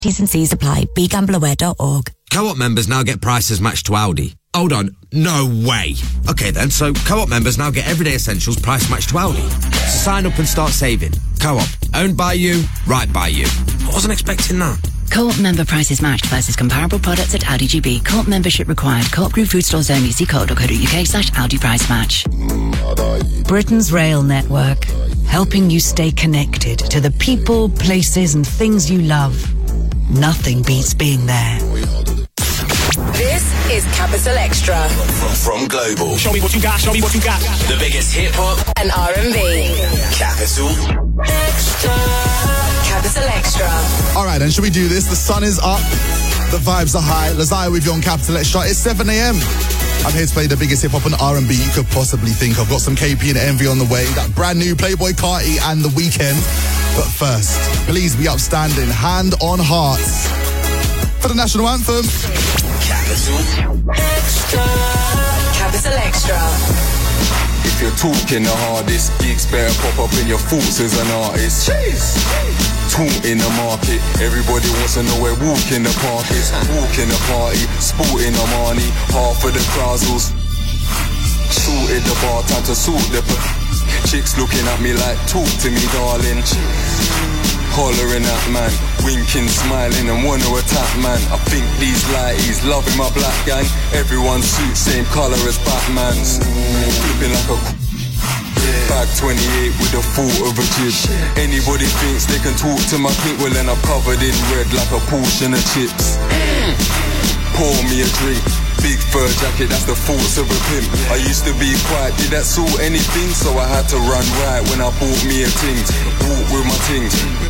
T's and C's apply. BeGambleAware.org. Co-op members now get prices matched to Aldi. Hold on, no way. Okay then, so Co-op members now get everyday essentials price matched to Aldi. So sign up and start saving. Co-op, owned by you, right by you. I wasn't expecting that. Co-op member prices matched versus comparable products at Aldi GB. Co-op membership required. Co-op Group Food Stores only. See co.co.uk/Aldi price match. Britain's rail network, helping you stay connected to the people, places and things you love. Nothing beats being there. This is Capital Extra. From Global. Show me what you got, show me what you got. The biggest hip-hop and R&B. Capital Extra. Capital Extra. All right, then, should we do this? The sun is up. The vibes are high. Lazaya with you on Capital Extra. It's 7 a.m. I'm here to play the biggest hip-hop and R&B you could possibly think of. Got some KP and Envy on the way. That brand new Playboy Carti and The Weeknd. But first, please be upstanding. Hand on hearts. For the national anthem. Capital Extra. Capital Extra. If you're talking the hardest, gigs better pop up in your thoughts as an artist. Jeez. Talk in the market, everybody wants to know where walk in the park is. Walk in the party, sporting the money, half of the crowds will sorted the bar, time to sort the chicks looking at me like, talk to me darling. Hollering at man, winking, smiling and wanna attack man. I think these lighties loving my black gang. Everyone suits same colour as Batman's. Flipping like a bag 28 with the thought of a jib. Anybody thinks they can talk to my clique, well then I'm covered in red like a portion of chips. Pour me a drink, big fur jacket, that's the force of a pimp. I used to be quiet, did that sort anything? So I had to run right when I bought me a ting. Walk with my ting.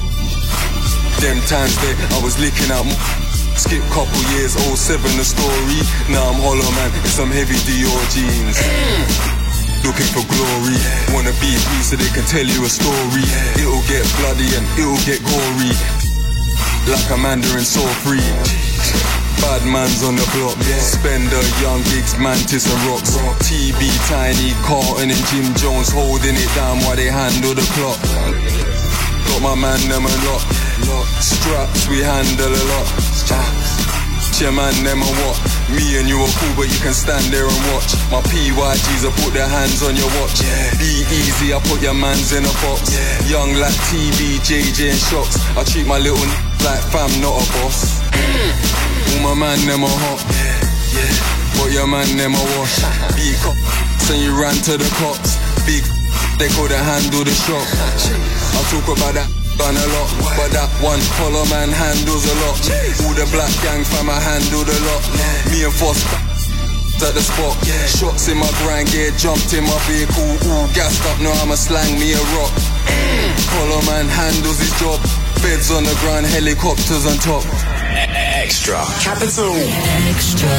Them times there, I was licking out skip couple years, 07 the story. Now I'm hollow man, in some heavy Dior jeans. Looking for glory, wanna be free so they can tell you a story. It'll get bloody and it'll get gory, like a Mandarin so free. Bad man's on the block, Spender, Young Gigs, Mantis and Rocks. TB, Tiny, Carlton and Jim Jones holding it down while they handle the clock. Got my man them a lot, straps we handle a lot. Your man them a what? Me and you are cool but you can stand there and watch. My PYGs I put their hands on your watch. Be easy, I put your mans in a box. Young like TB, JJ and Shocks. I treat my little like fam, not a boss. All my man them a hot, but your man them a wash. Big cops and you ran to the cops. Big they couldn't handle the shock. I talk about that done a lot, but that one collar man handles a lot. All the black gang fam I handled a lot. Me and Foss at the spot. Shots in my grind gear, jumped in my vehicle, all gassed up, now I'ma slang me a rock. Collar man handles his job. Beds on the ground, helicopters on top. Extra. Capital Extra.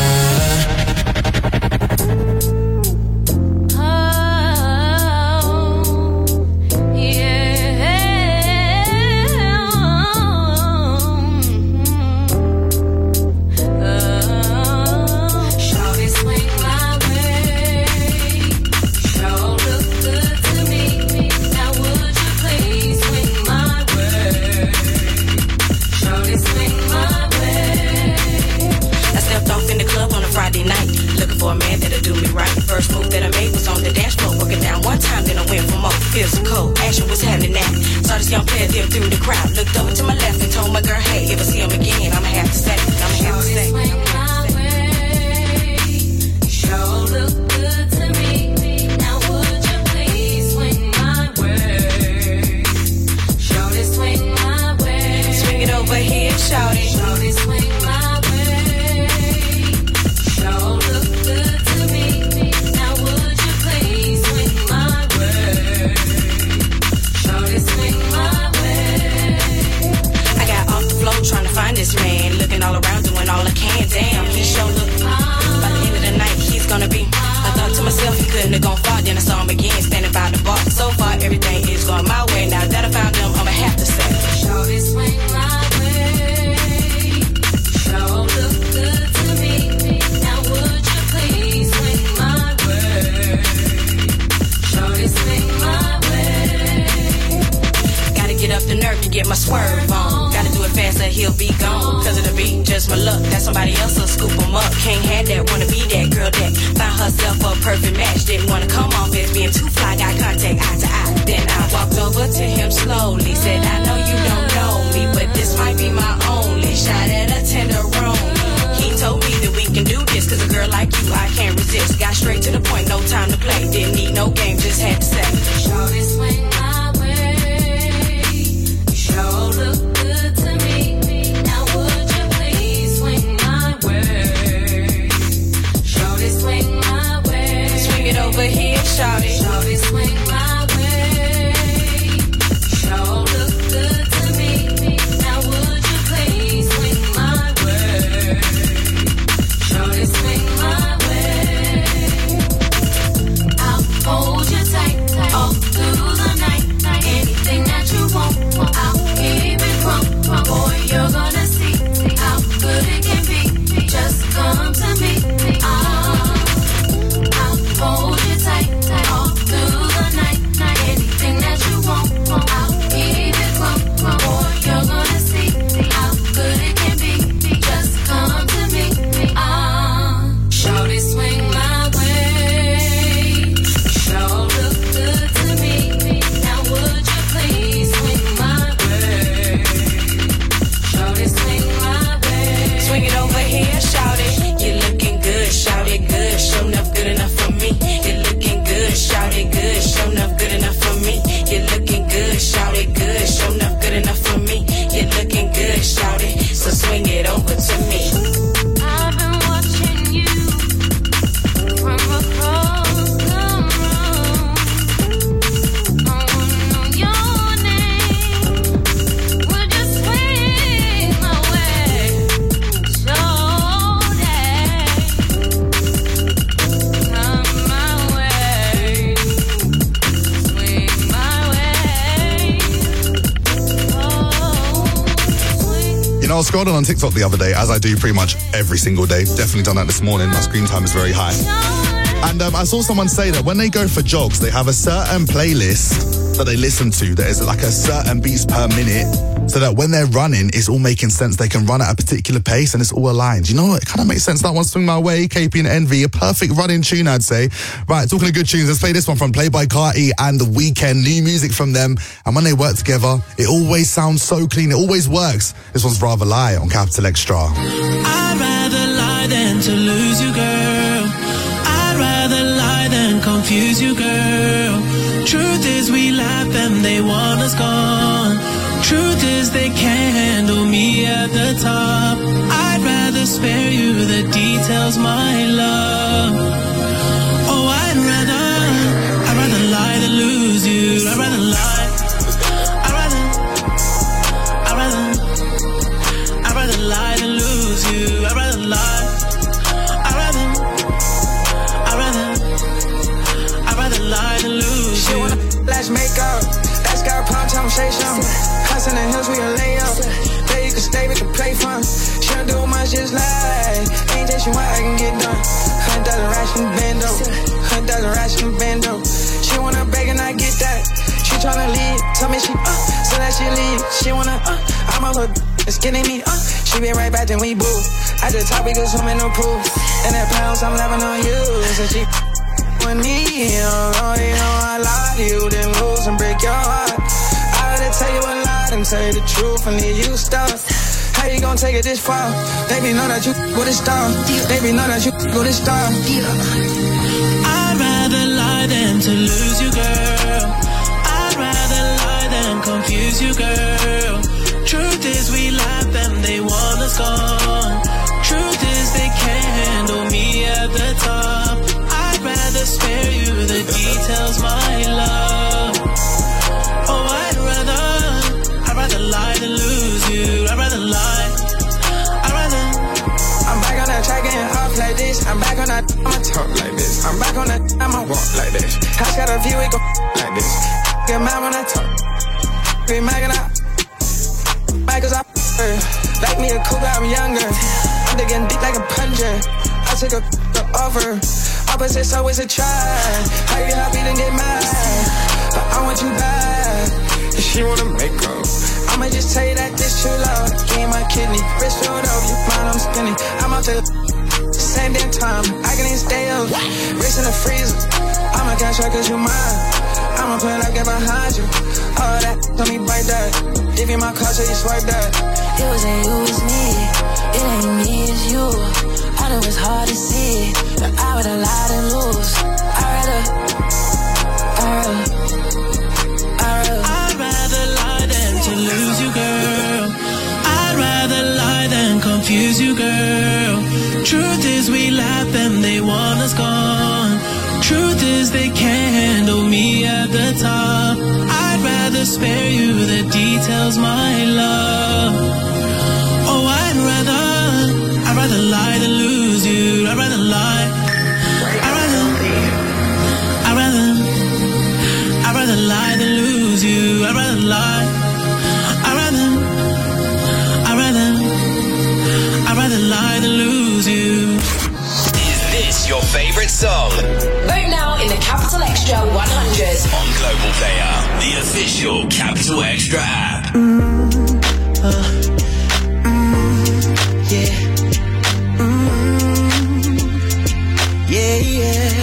Physical action was happening now. Saw this young player dip through the crowd. Looked over to my left and told my girl, hey, if I see him again, I'ma have to stay. I'ma have to stay. Swing my way. Sure look good to me. Now would you please swing my way? Shorty, swing my way. Swing it over here, shorty. Shorty, swing my way. Sure look good to me. Now would you please swing my way? Swing my way. I got off the floor trying to find this man, looking all around doing all I can. Damn, he sure look. By the end of the night he's gonna be. I thought to myself he couldn't have gone far. Then I saw him again standing by the bar. So far everything is going my way. Now that I found him, I'ma have to say, shorty, swing my way. Sure look good to me. Now would you please swing my way? Shorty, swing my way. Get up the nerve to get my swerve on. Gotta do it fast or he'll be gone. just my luck. That somebody else will scoop them up. Can't have that, wanna be that girl that found herself a perfect match. Didn't wanna come off as being too fly, got contact eye to eye. Then I walked over to him slowly, said, I know you don't know me, but this might be my only shot at a tenderoni. He told me that we can do this, cause a girl like you I can't resist. Got straight to the point, no time to play. Didn't need no game, just had to say, shorty swing my way. You sure look good to me. Now would you please swing my way? Shorty swing my way. Swing it over here, shorty. Shorty swing my way. Sure look good to me. Now would you please swing my way? Shorty swing my way. I'll hold you tight all through the night. Anything that you want, I'll keep it crumb. Boy, you're gonna see how good it can be. Just come to me. I'll hold you tight all through the night. Anything that you want, I'll keep it crumb. Boy, you're gonna see how good it can be. Just come to me. Shorty swing my way. Sure look good to me. Now would you please swing my way? Shorty swing my way. Swing it over here, shout it. You're looking good, shout it good. Show enough good enough for me. You're looking good, shout it good. Show enough good enough for me. You're looking good, shout it good. Show enough good enough for me. You're looking good, shout it. So swing it over to me. I've been watching you from across the room. I wanna know your name. Would you swing my way? Shorty, come my way. Swing my way. Oh, swing. You know, I was scrolling on TikTok the other day, as I do pretty much every single day. Definitely done that this morning. My screen time is very high. And I saw someone say that when they go for jogs, they have a certain playlist that they listen to that is like a certain beats per minute, so that when they're running, it's all making sense. They can run at a particular pace and it's all aligned. You know what? It kind of makes sense. That one, Swing My Way, KP and Envy, a perfect running tune, I'd say. Right, talking of good tunes, let's play this one from Playboy Carti and The Weeknd. New music from them. And when they work together, it always sounds so clean. It always works. This one's Rather Lie on Capital Extra. I'd rather lie than to lose you, girl. I'd rather lie than confuse you, girl. Truth is we laugh and they want us gone. Truth is they can't handle me at the top. I'd rather spare you the details, my love. Oh, I'd rather lie than lose you. I'd rather lie. I'd rather lie than lose you. I'd rather lie. I'd rather lie than lose you. She wanna let's make up. Let's go pump conversation. Us in the hills we can lay up. There you can stay, we can play fun. She don't do much, just like anything she want, I can get done. $100 ration bando. $100 ration bando. She wanna beg and I get that. She tryna leave, tell me she so that she leave. She wanna I'm a little it's getting me She be right back then we boo. At the top we go swim in the pool. And that pounds I'm loving on you. So she with me, you know I lie to you, then lose and break your heart. I had to tell you a lie and tell you the truth and leave you stuck. How you gonna take it this far? Baby, know that you go this star. Baby, know that you go this star. I'd rather lie than to lose you, girl. I'd rather lie than confuse you, girl. Truth is we laugh and they want us gone. Truth is they can't handle me at the top. I'd rather spare you the details, my love. Oh, I'd rather lie than lose you. I'd rather lie. I'm back on that track getting off like this. I'm back on that, I'ma talk like this. I'm back on that, I'ma walk like this. House got a view, it go like this. Get mad when I talk. Be mad when I back cause I like me a cougar, I'm younger. I'm digging deep like a plunger. I took a offer. Opposites always a try. How you happy then get mad? But I want you back. If she wanna make up, I'ma just tell you that this true love. Gave my kidney, wrist rolled up, you find I'ma take a same damn time. I can even stay up. Wrist in the freezer. I'ma cash out cause you mine. I'ma play like it behind you. All that, tell me bite that. Give you my card so you swipe that. It wasn't you, it's me. It ain't me, it's you. I know it's hard to see, but I would've lied and lose. I'd rather lie than to lose you, girl. I'd rather lie than confuse you, girl. Truth is we laugh and they want us gone. Truth is they can't handle me at the top. I'd rather spare you the details, my love. Oh, I'd rather lie than lose you. I'd rather lie. I'd rather lie than lose you. I'd rather lie. I'd rather lie than lose you. Is this your favorite song? Vote now in the Capital Extra 100. On Global Player, the official Capital Extra app. Yeah.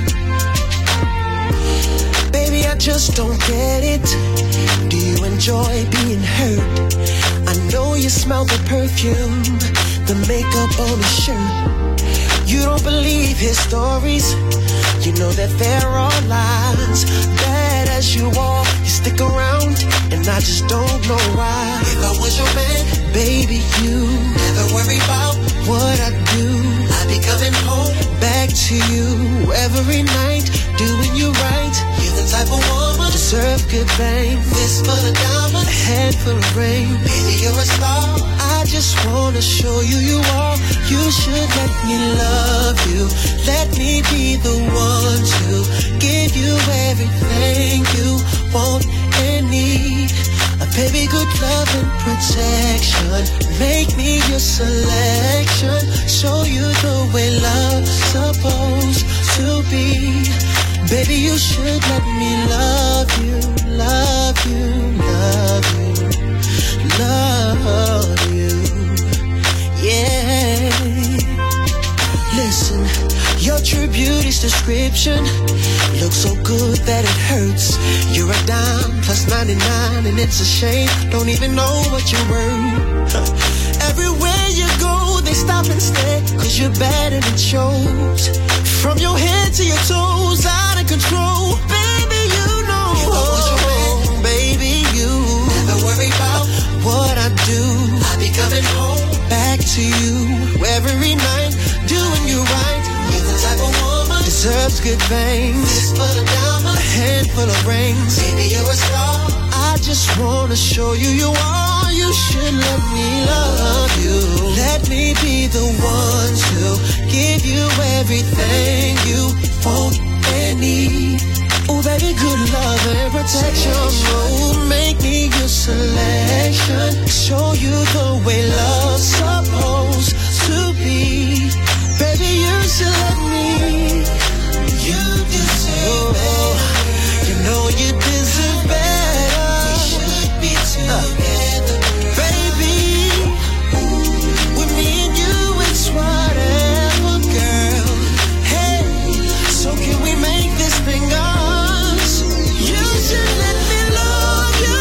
Baby, I just don't get it. Do you enjoy being hurt? I know you smell the perfume, the makeup on his shirt. You don't believe his stories. You know that there are lies. Bad as you are, you stick around, and I just don't know why. If I was your man, baby, you never worry about what I do. I'd be coming home back to you every night, doing you right. You're the type of woman deserve good fame. Fist full of diamonds, a head full of rain. Baby, you're a star. I just wanna show you you are. You should let me love you. Let me be the one to give you everything you want and need. A baby, good love and protection. Make me your selection. Show you the way love's supposed to be. Baby, you should let me love you, love you, love you, love you. Yeah. Listen, your true beauty's description looks so good that it hurts. You're a dime plus 99 and it's a shame. Don't even know what you're worth. Everywhere you go, they stop and stare, cause you're bad and it shows. From your head to your toes, out of control. Baby, you know. If I was your man, baby, you never worry about what I do. I'll be coming home back to you every night, doing you right. You're the type of woman deserves good things. Fist full of diamonds, a handful of rings. Baby, you're a star. I just wanna show you you are. You should let me love you. Let me be the one to give you everything you want and need. Oh, baby, good love and protection. Oh, make me your selection. Show you the way love's supposed to be. Baby, you should let me. You deserve better. You know you deserve better. We should be together, baby. With me and you, it's whatever, girl. Hey, so can we make this thing us? You should let me love you.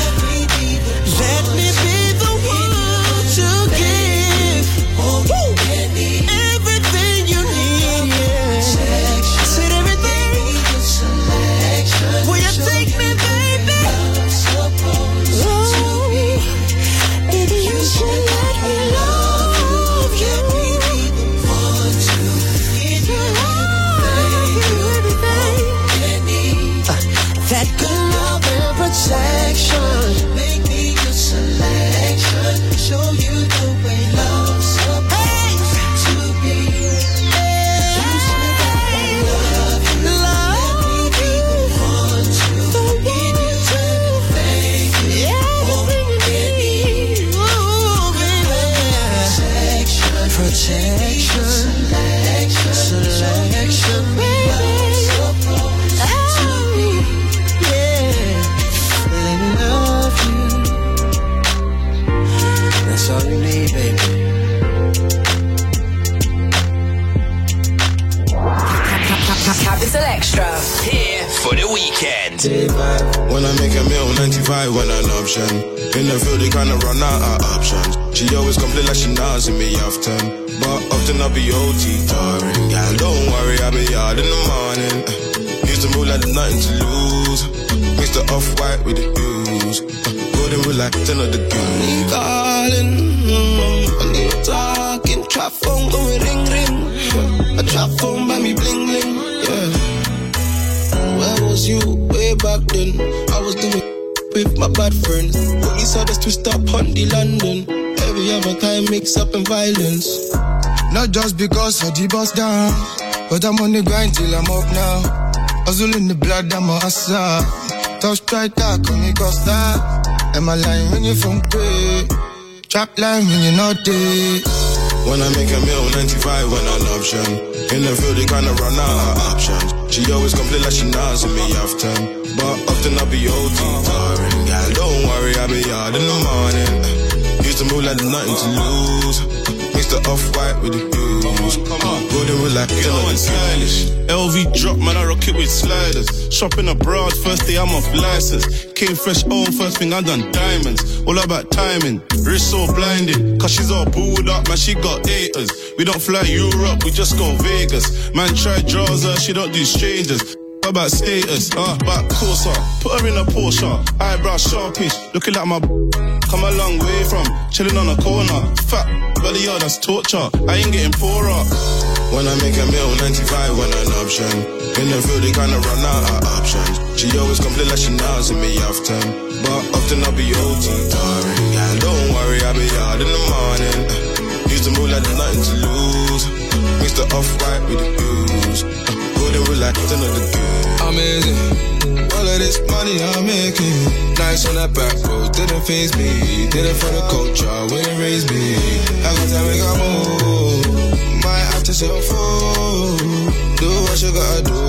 Let me be the one to give everything you need. Yeah. Said everything. Will you take me, baby? Ooh, baby, you should let me love you. Let me be the one to give you everything you need. That good love and protection. Make me your selection. Show you the way love's supposed to be. You should let me love you. Let me be the one to give you everything you want and need. Ooh, baby. Protection. Selection, baby. Let me love you. That's all you need, baby. 95 when an option. In the field, they kinda run out of options. She always complain like she not see me often. But often I'll be OT tiring. Yeah, don't worry, I'll be hard in the morning. Used to move like there's nothing to lose. Mix the off-white with the hues. Golden with like 10 of the goons. Calling, I need talking. Trap phone going ring ring. A trap phone by me bling bling. Yeah. Where was you way back then? I was doing with my bad friends. Police had us twist up on the London. Every other time mix up in violence. Not just because I D-bust down, but I'm on the grind till I'm up now. Hustle in the blood, I'm a hustler. Tough strike that, call me Costa. Am I lying when you from pay? Trap line when you're not there. When I make a meal, 95 when an option. In the field, they kinda run out of options. She always complain like she not see me often. But often I'll be OT tiring. Yeah, don't worry, I'll be hard in the morning. Used to move like there's nothing to lose. Mix the off-white with the hues. Golden with like, you know it's stylish. LV drop, man, I rock it with sliders. Shopping abroad, first day I'm off license. Came fresh home, first thing I done diamonds. All about timing, wrist so blinded. Cause she's all booed up, man, she got haters. We don't fly Europe, we just go Vegas. Man, try draws her, she don't do strangers. About status, about Corsa. Put her in a Porsche, eyebrow sharpish. Looking like my come a long way from chilling on a corner. Fat belly, yeah, that's torture. I ain't getting poorer. When I make a meal, 95 when an option. In the field, they kinda run out of options. She always complain like she not see me often. But often I'll be OT tiring. Yeah, don't worry, I'll be hard in the morning. Used to move like there's nothing to lose. Mix the off-white with the hues. Golden with like 10 of the good. Amazing. All of this money I'm making. Nice on that back road, didn't faze me. Did it for the culture, wouldn't raise me. I got to make a move. Might have to say fool. Do what you gotta do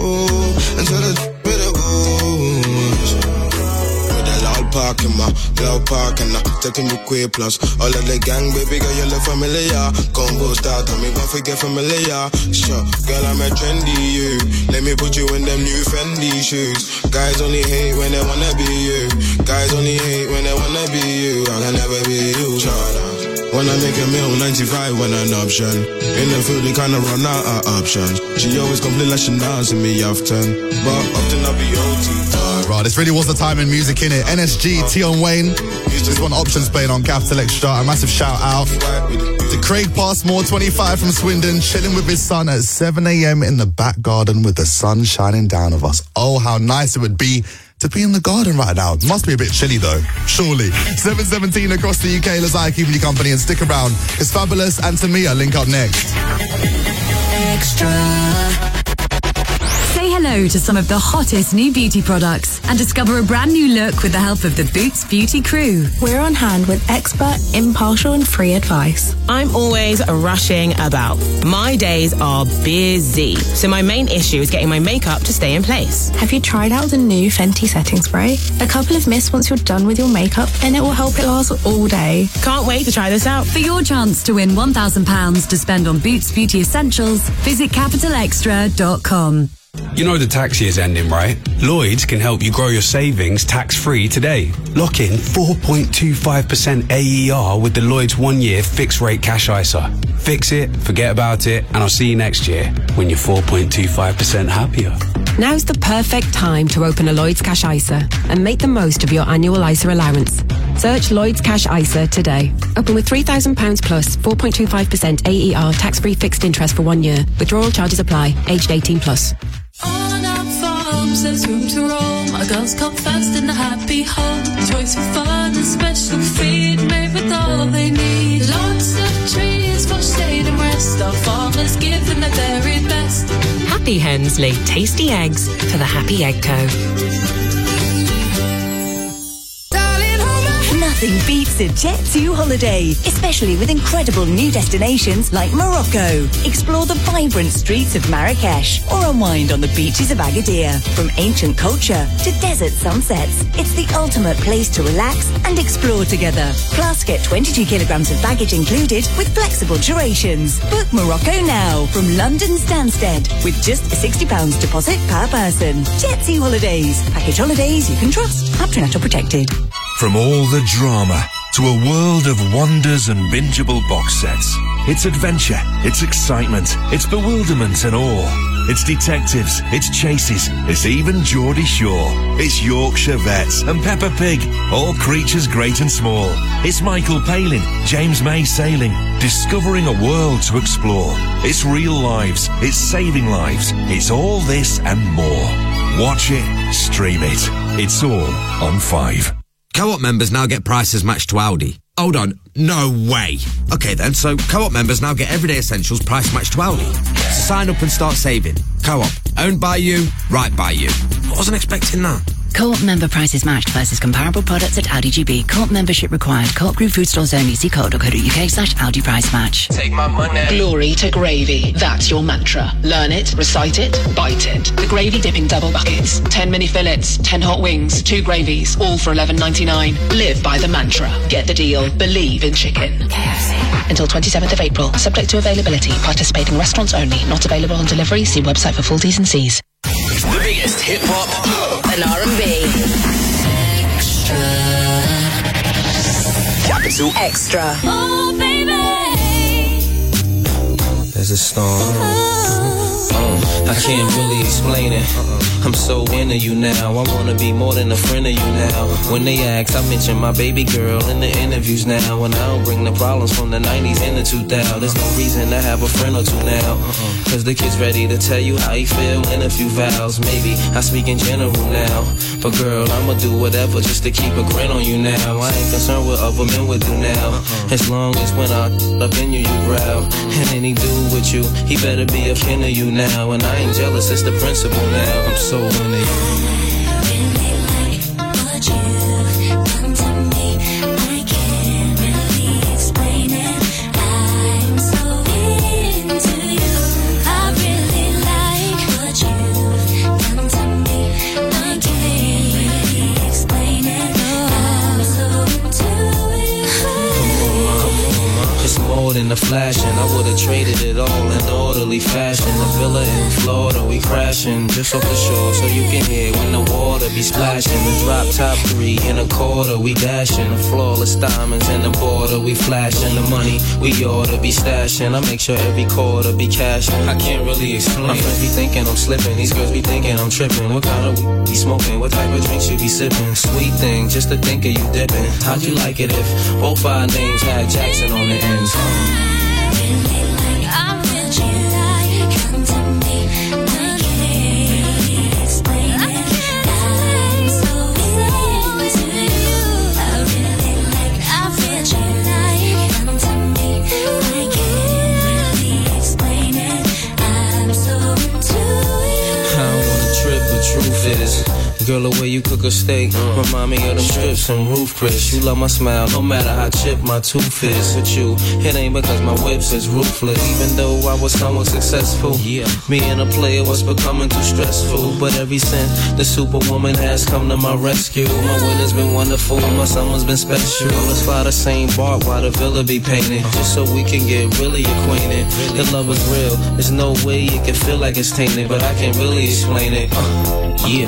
until the bitter goes. With the loud park in my loud park and taking the queer plus all of the gang, baby girl, you look familiar. Combo start, tell me don't forget familiar. Sure, girl, I'm a trendy you. Let me put you in them new Fendi shoes. Guys only hate when they wanna be you. Guys only hate when they wanna be you. I can never be you. When I make a meal, 95 when an option. In the field, they kinda run out of options. She always complain like she not see me often. But often I'll be OT. Right, this really was the time in music, innit? NSG, Tion Wayne. This one Options playing on Capital Extra. A massive shout out to Craig Passmore, 25 from Swindon, chilling with his son at 7 a.m. in the back garden with the sun shining down of us. Oh, how nice it would be to be in the garden right now. It must be a bit chilly though, surely. 7:17 across the UK, Lazai keeping you company, and stick around. It's Fabulous and Tamia link up next. Extra. Say hello to some of the hottest new beauty products and discover a brand new look with the help of the Boots Beauty crew. We're on hand with expert, impartial and free advice. I'm always rushing about. My days are busy. So my main issue is getting my makeup to stay in place. Have you tried out the new Fenty setting spray? A couple of mists once you're done with your makeup and it will help it last all day. Can't wait to try this out. For your chance to win £1,000 to spend on Boots Beauty Essentials, visit capitalextra.com. You know the tax year's ending, right? Lloyds can help you grow your savings tax-free today. Lock in 4.25% AER with the Lloyds 1-year fixed-rate cash ISA. Fix it, forget about it, and I'll see you next year when you're 4.25% happier. Now's the perfect time to open a Lloyds Cash ISA and make the most of your annual ISA allowance. Search Lloyds Cash ISA today. Open with £3,000 plus 4.25% AER tax-free fixed interest for 1 year. Withdrawal charges apply. Aged 18 plus. On our farms, there's room to roam. Our girls come first in a happy home. Choice for fun and special feed made with all they need. Lots of trees for shade and rest. Our farmers give them their very best. Happy Hens lay tasty eggs for the Happy Egg Co. Nothing beats a Jet2 holiday, especially with incredible new destinations like Morocco. Explore the vibrant streets of Marrakesh or unwind on the beaches of Agadir. From ancient culture to desert sunsets, it's the ultimate place to relax and explore together. Plus, get 22 kilograms of baggage included with flexible durations. Book Morocco now from London Stansted with just a £60 deposit per person. Jet2 Holidays. Package holidays you can trust. Up to NATO protected. From all the drama to a world of wonders and bingeable box sets. It's adventure, it's excitement, it's bewilderment and awe. It's detectives, it's chases, it's even Geordie Shore. It's Yorkshire Vets and Peppa Pig, all creatures great and small. It's Michael Palin, James May sailing, discovering a world to explore. It's real lives, it's saving lives, it's all this and more. Watch it, stream it. It's all on 5. Co-op members now get prices matched to Aldi. Hold on, no way. Okay then, so Co-op members now get everyday essentials price matched to Aldi. So sign up and start saving. Co-op, owned by you, right by you. I wasn't expecting that. Co-op member prices matched versus comparable products at Aldi GB. Co-op membership required. Co-op Group food stores only. See co.co.uk/Aldi price match. Take my money. Glory to gravy. That's your mantra. Learn it, recite it, bite it. The gravy dipping double buckets. 10 mini fillets, 10 hot wings, 2 gravies, all for $11.99. Live by the mantra. Get the deal. Believe in chicken. KFC. Until 27th of April. Subject to availability. Participating restaurants only. Not available on delivery. See website for full T's and C's. The biggest hip-hop and R&B. Capital Extra. Oh, baby. There's a storm. I can't really explain it. I'm so into you now. I wanna be more than a friend of you now. When they ask, I mention my baby girl in the interviews now. And I don't bring the problems from the 90s and the 2000s. There's no reason to have a friend or two now. Cause the kid's ready to tell you how he feel in a few vows. Maybe I speak in general now. But girl, I'ma do whatever just to keep a grin on you now. I ain't concerned what other men would do now. As long as when I up in you, you growl. And any dude with you, he better be a kin of you now. And I ain't jealous, it's the principle now. I'm so into you. In the flashing, I would've traded it all in orderly fashion. The villa in Florida, we crashing just off the shore, so you can hear when the water be splashing. The drop top 3 in a quarter, we dashing. The flawless diamonds in the border, we flashing. The money we oughta be stashing. I make sure every quarter be cashing. I can't really explain. My friends be thinking I'm slipping, these girls be thinking I'm tripping. What kind of weed be smoking? What type of drinks you be sipping? Sweet thing, just to think of you dipping. How'd you like it if both our names had Jackson on the ends? Truth is, girl, the way you cook a steak remind me of them strips and Roof Chris. You love my smile, no matter how chipped my tooth is. With you, it ain't because my whips is ruthless. Even though I was somewhat successful, being a player was becoming too stressful. But ever since the superwoman has come to my rescue, my winter's been wonderful, my summer's been special. Let's fly the same bark while the villa be painted, just so we can get really acquainted. The love is real, there's no way it can feel like it's tainted, but I can't really explain it. Yeah.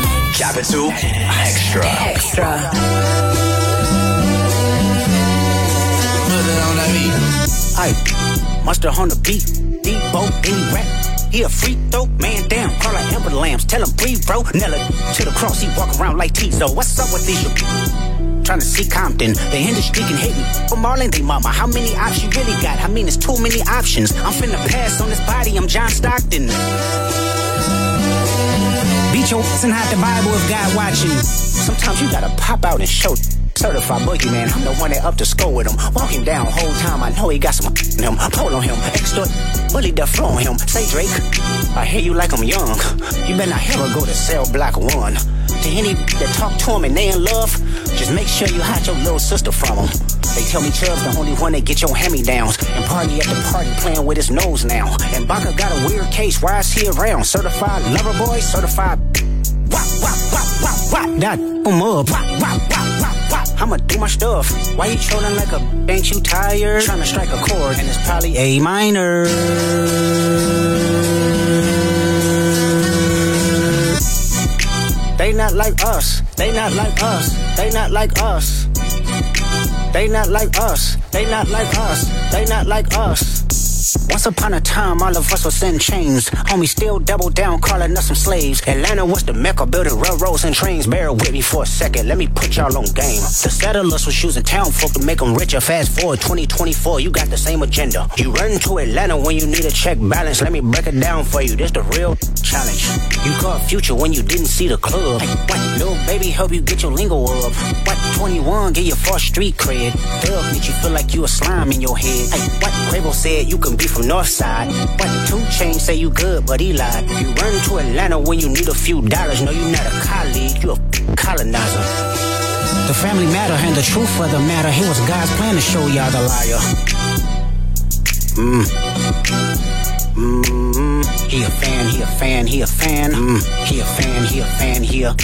Capital Extra. Aye, mustard on the beat, Debo, any rap. He a freak though, man down, call like Amber Lambs, tell him breathe, bro. Nella to the cross, he walk around like Tizo. What's up with these? Trying to see Compton, the industry can hate me. But Marlon, they mama, how many options you really got? I mean, it's too many options. I'm finna pass on this body, I'm John Stockton. Beat your ass and hide the Bible if God watching. Sometimes you gotta pop out and show. Certified boogeyman, I'm the one that up to score with him. Walk him down whole time, I know he got some in him. Pull on him, extra bully the flow on him. Say Drake, I hear you like I'm young. You better not ever go to cell block 1. To any that talk to him and they in love, just make sure you hide your little sister from him. They tell me Chubb's the only one that get your hand-me-downs. And party at the party playing with his nose now. And Baca got a weird case, why is he around? Certified lover boy, certified wop, wop, wop, wop, wop. That up, wop, wop, wop, wop, wop. I'ma do my stuff. Why you trolling like a ain't you tired? Trying to strike a chord and it's probably A minor. They not like us. They not like us. They not like us. They not like us. They not like us. They not like us. Once upon a time, all of us was in chains. Homie still double down, calling us some slaves. Atlanta was the mecca, building railroads and trains. Bear with me for a second, let me put y'all on game. The settlers was using town folk to make them richer. Fast forward 2024, you got the same agenda. You run to Atlanta when you need a check balance. Let me break it down for you, this the real challenge. You caught Future when you didn't see the club. Hey, what? Little baby help you get your lingo up. What? 21 get your first street cred. Thug make you feel like you a slime in your head. Hey, what? Quavo said you can be from Northside. What? 2 Chainz say you good, but he lied. You run to Atlanta when you need a few dollars. No, you not a colleague, you a colonizer. The family matter and the truth of the matter. Here was God's plan to show y'all the liar. He a fan, he a fan, he a fan. He a fan, he a fan, he a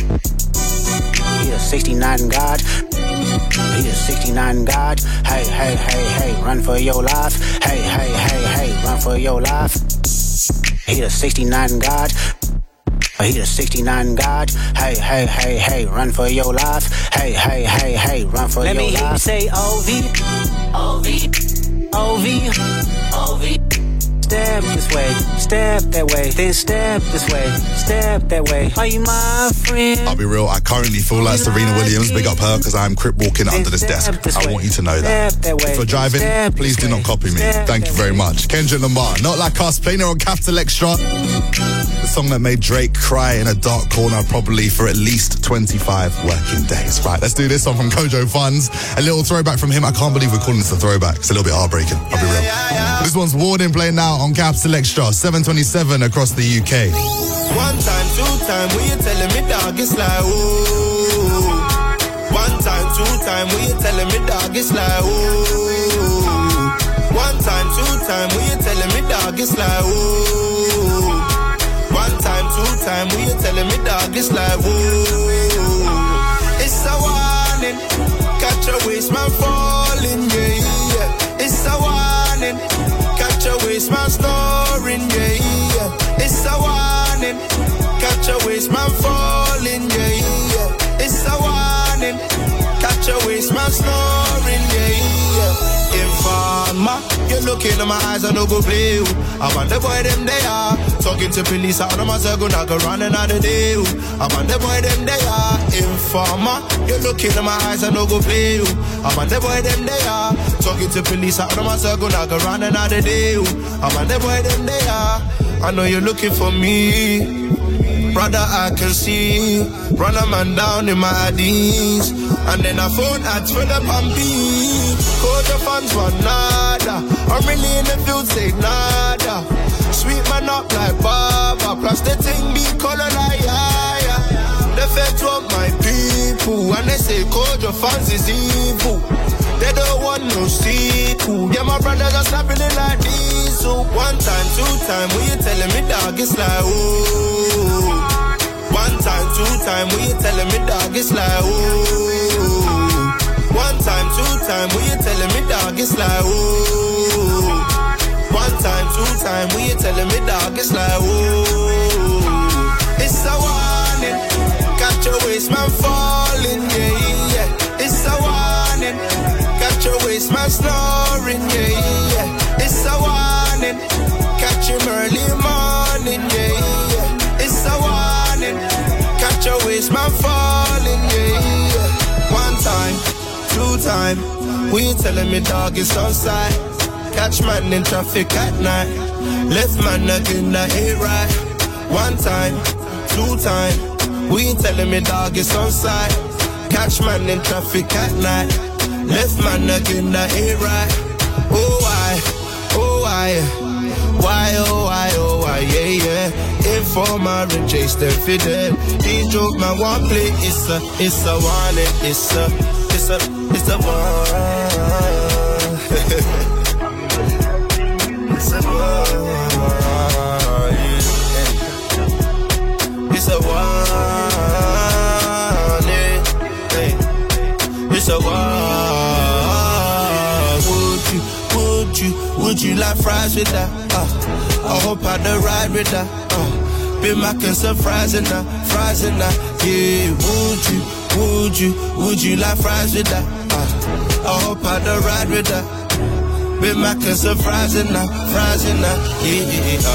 69 God. He a 69 God. Hey, hey, hey, hey, run for your life. Hey, hey, hey, hey, run for your life. He a 69 God. He a 69 God. Hey, hey, hey, hey, run for your life. Hey, hey, hey, hey, run for your life. Let me hear you say O-V. O-V. O-V. O-V. Step this way, step that way, then step this way, step that way. Are you my friend? I'll be real, I currently feel like Serena Williams. Big up her, because I'm crip walking under this desk. I want you to know that. If you're driving, please do not copy me. Thank you very much. Kendrick Lamar, Not Like Us, playing it on Capital Extra. The song that made Drake cry in a dark corner probably for at least 25 working days. Right, let's do this one from Kojo Funds. A little throwback from him. I can't believe we're calling this a throwback. It's a little bit heartbreaking, I'll be real. This one's Warning, playing now on Capital Extra, 7:27 across the UK. 1 time, 2 time, when you telling me dog, it's like ooh. 1 time, 2 time, when you telling me dog, it's like ooh. 1 time, 2 time, when you telling me dog, it's like ooh. 1 time, 2 time, when you telling me dog, it's like ooh. It's a warning, catch a waste man falling, yeah, yeah. It's a warning. Catch a waste man snoring, yeah, yeah. It's a warning. Catch a waste man falling, yeah, yeah. It's a warning. Catch a waste man snoring, yeah, yeah. Informer, you look into my eyes, I no go play you. I want the boy them they are. Talking to police out of my circle, I go run another day. I want the boy them they are. Informer, you look into my eyes, I no go play you. I want the boy them they are. Talking to police out of my circle, I go run another day. I want the boy them they are. I know you're looking for me. Brother, I can see. Run a man down in my IDs. And then I phone ads for the pumpy. Code the funds for nada. I'm really in the field, say nada. Sweet man up like Baba. Plus the thing be color like yeah. The feds want my people. And they say code your fans is evil. They don't want no sequel. Yeah, my brothers are snapping it like this. So 1 time, 2 time, when you telling me dog, it's like ooh. 1 time, 2 time, when you telling me dog, it's like ooh. 1 time, 2 time, when you telling me dog, it's like ooh. 1 time, 2 time, when you telling me dog, it's like ooh. It's a warning, catch a waste man falling, yeah, yeah. It's a warning, catch a waste man snoring, yeah, yeah. time. When you telling me, dog, it's on side. Catch man in traffic at night. Left man again, that ain't right. One time, two time. When you telling me, dog, it's on side. Catch man in traffic at night. Left man again, that ain't right. Oh why, oh why, why, oh why, oh why, yeah, yeah. Informer and J Step for them. These joke man one play, it's a one, it's a one. It's a one, yeah. It's a one, yeah. It's a one. Would you like fries with that? I hope I don't ride with that. Been making some fries in that, yeah. Would you like fries with that? I hope I don't ride with that. Been making some fries in that, yeah.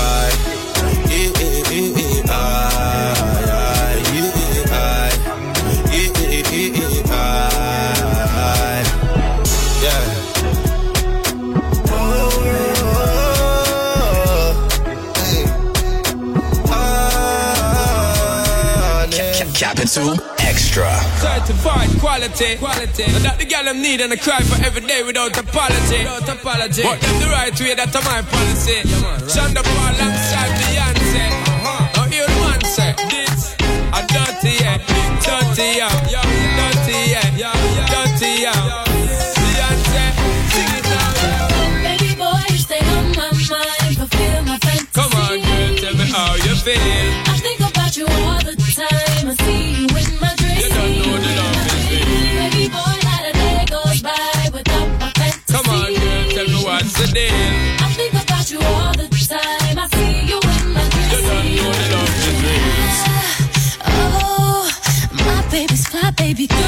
Capital Extra. Certified quality. And that the girl I'm need and I cry for every day without apology. But them the right way, that's my policy. Shonda Paul alongside Beyonce. Now hear the man say, this a dirty, yeah. Dirty, yeah. Dirty, yeah. Dirty, yeah. Beyonce, sing it now. Baby boy, you stay on my mind, fulfill my fantasy. Come on, girl, tell me how you feel. I think about you all the time. I see you in my dreams. You don't know the love is real. Baby boy, not a day goes by without my fantasy. Come on, girl, tell me what's the deal. I think about you all the time. I see you in my dreams. You don't know the love is real. Oh, my baby's fly, baby girl.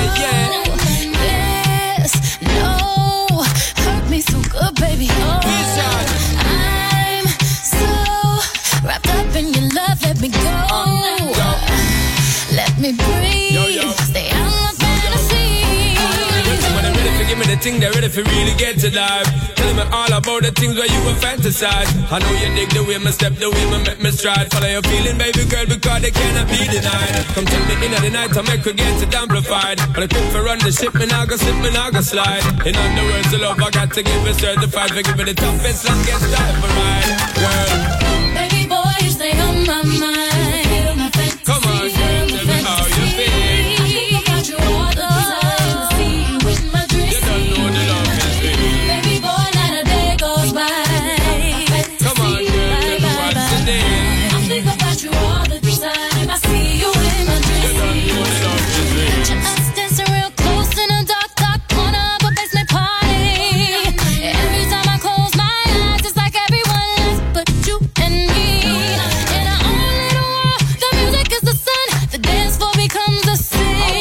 Yes, no, hurt me so good, baby. Oh, I'm so wrapped up in your love. Let me go. Let me breathe. Stay out my fantasy. When they're ready to give me the thing, they're ready for really get to life. Tell me all about the things where you were fantasize. I know you dig the way my step, the way my make me stride. Follow your feeling, baby girl, because they cannot be denied. Come tell me in the night, I make her get it amplified. But I quit for run the ship, me now go slip, me now go slide. In other words, the love I got to give it certified. For give it the toughest, let's get started for ride. Girl, baby boy, you stay on my mind. Come on, girl, tell me how you feel. I think about you all the time. I see you in my dreams. You don't know the love is real. Baby boy, not a day goes by. Come on, girl, tell me what's the deal. I think about you all the time. I see you in my dreams. You don't know the love is real. Picture us dancing real close in a dark corner of a basement party. Every time I close my eyes, it's like everyone else but you and me. In our own little world, the music is the sun. The dance floor becomes the sea.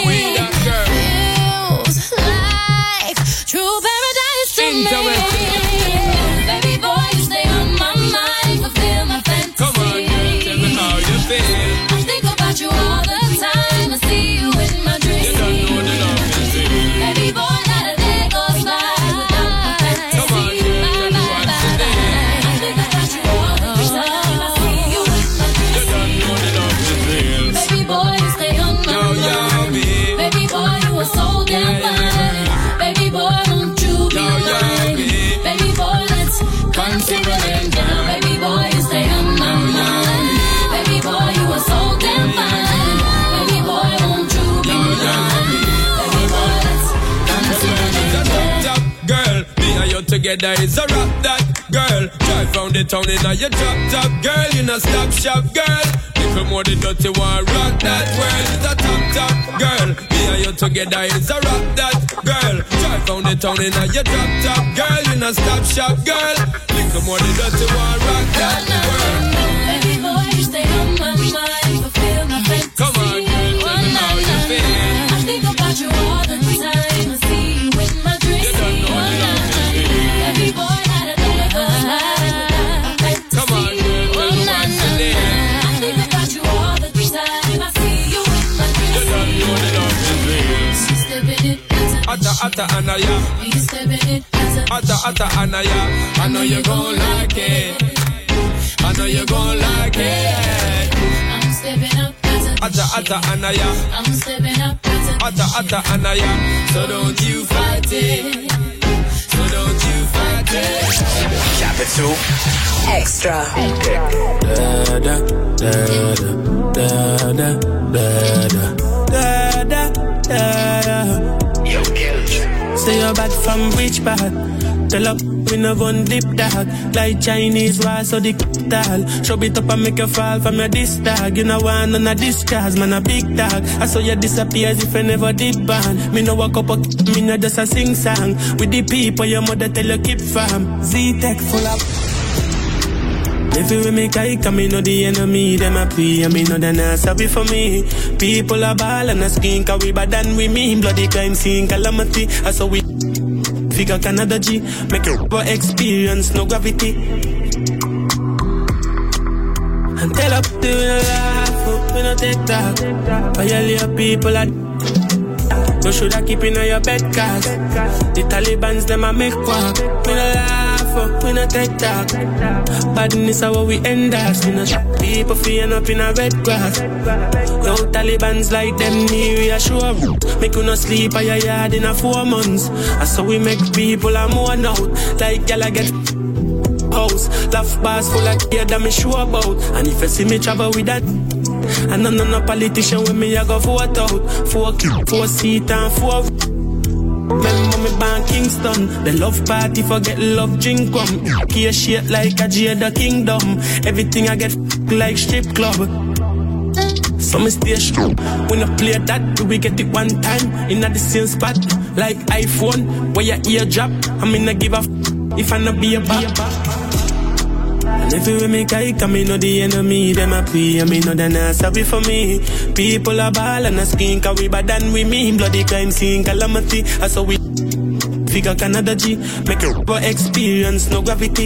Feels like true paradise to me. Baby boy, you stay on my mind, fulfill my fantasy. Come on, girl, tell me how you feel. I think about you all the time. I see you in my dreams. You don't know the love is real. Baby boy, not a day goes by without my fantasy. Come on, girl, tell me what's the deal. I think about you all the time. I see you in my dreams. You don't know the love is real. Baby boy, you stay on my mind. Baby boy, you are so damn fine. Baby boy, won't you be mine? Baby boy, let's continue laying down. Baby boy, you stay on my mind. Baby boy, you are so damn fine. Baby boy, won't you be mine? Baby boy, let's continue laying down. Top girl, me and you together is a rap that girl. Drive round the town in a your drop top girl. You know stop shop girl. Little more the dirty one rock that world. It's a top girl. Me and you together is a rap that girl. Drive round the town in a your drop top girl. You know stop shop girl. Little more the dirty one rock that world. Baby boy, you stay on my mind, fulfill my fantasy. Come on, girl, tell me how you feel. I think about you all the time. I see you in my dreams. You don't know the love is real. Baby boy, not a day goes by. Come on, girl, tell me what's the deal. I think about you all the time. I see you in my dreams. You don't know the love is real. She's stepping it. Atta Anaya. We stepping in as a Atta Anaya. I know you gon' like it. I know you gon' like it. I'm stepping up as a Atta Anaya. I'm stepping up as a Atta Anaya. So don't you fight it. So don't you fight it. Capital Extra. Da da da da da da da da. Yo, Kelch. Say you're bad from which part? Tell up, we no one dip dog. Like Chinese war, so the tall. Show it up and make you fall from your disc dog. You know one on a discard, man a big dog. I saw you disappear as if you never did ban. Me no walk up, me no just a sing song. With the people your mother tell you keep farm. Z-Tech full up. If you with me, kike, me know the enemy, them a pay, and me know they not sorry for me. People are ball and a skin, cause we bad than we mean. Bloody crime scene, calamity, I saw we figure Canada G, make your experience, no gravity. And tell up to we no laugh, we no take talk. Violate people are no should I keep in your bed, cause the Talibans, them a make walk. We no laugh, we no take talk. Badness is how we end us. We no shot people feeling up in a red grass. No Talibans like them need reassure. Make you no sleep at your yard in a 4 months. And so we make people a mourn out. Like y'all get house. Laugh bars full of gear that me sure about. And if you see me travel with that, and no politician with me, I go vote out. 4 seat and 4. Remember me born Kingston. The love party forget love drink come. Care shit like a Jada Kingdom. Everything I get like strip club. So me stay strong. We no play that, we get it one time. In the same spot, like iPhone. Where your ear drop, I mean I give a if I no be a bop. And if you with me, kike, me know the enemy, them a pay, and me know they not sorry for me. People are ball and a skin, cause we bad than we mean. Bloody crime scene, calamity, I saw we figure Canada G, make your experience, no gravity.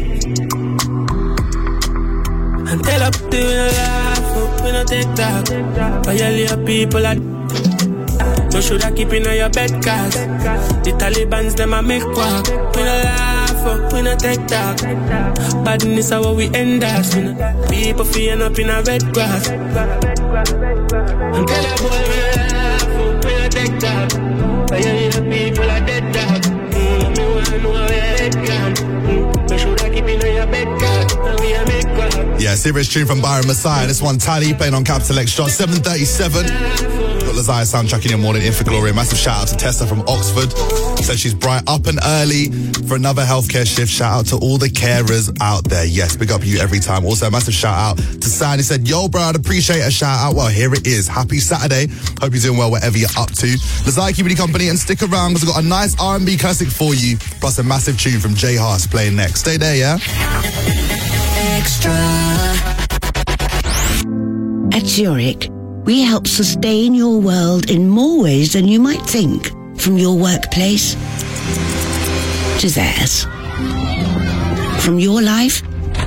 And tell up to we no laugh, we no take talk. Violate people are no should I keep in your bed, cause the Talibans, them a make walk. We no laugh, we no take talk. Badness is how we end us. We no people feeling up in a red grass. And tell a boy we no laugh, we no take talk. Violate people are dead dog. Me wanna know where your head gone. No should I keep in your bed, cause we a make walk. Yeah, serious tune from Byron Messiah. This one, Tally, playing on Capital Extra. 7:37. Got Lazaya soundtrack in your morning, in for Gloria. Massive shout out to Tessa from Oxford. Said she's bright up and early for another healthcare shift. Shout out to all the carers out there. Yes, big up you every time. Also, a massive shout out to Sandy. Said, yo, bro, I'd appreciate a shout out. Well, here it is. Happy Saturday. Hope you're doing well wherever you're up to. Lazaya, keep you company and stick around because I've got a nice R&B classic for you. Plus a massive tune from Jay Haas playing next. Stay there, yeah? Extra. At Zurich, we help sustain your world in more ways than you might think. From your workplace to theirs. From your life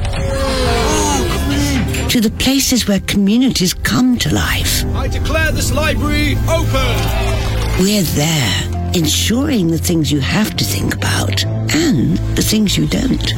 to the places where communities come to life. I declare this library open. We're there, ensuring the things you have to think about and the things you don't.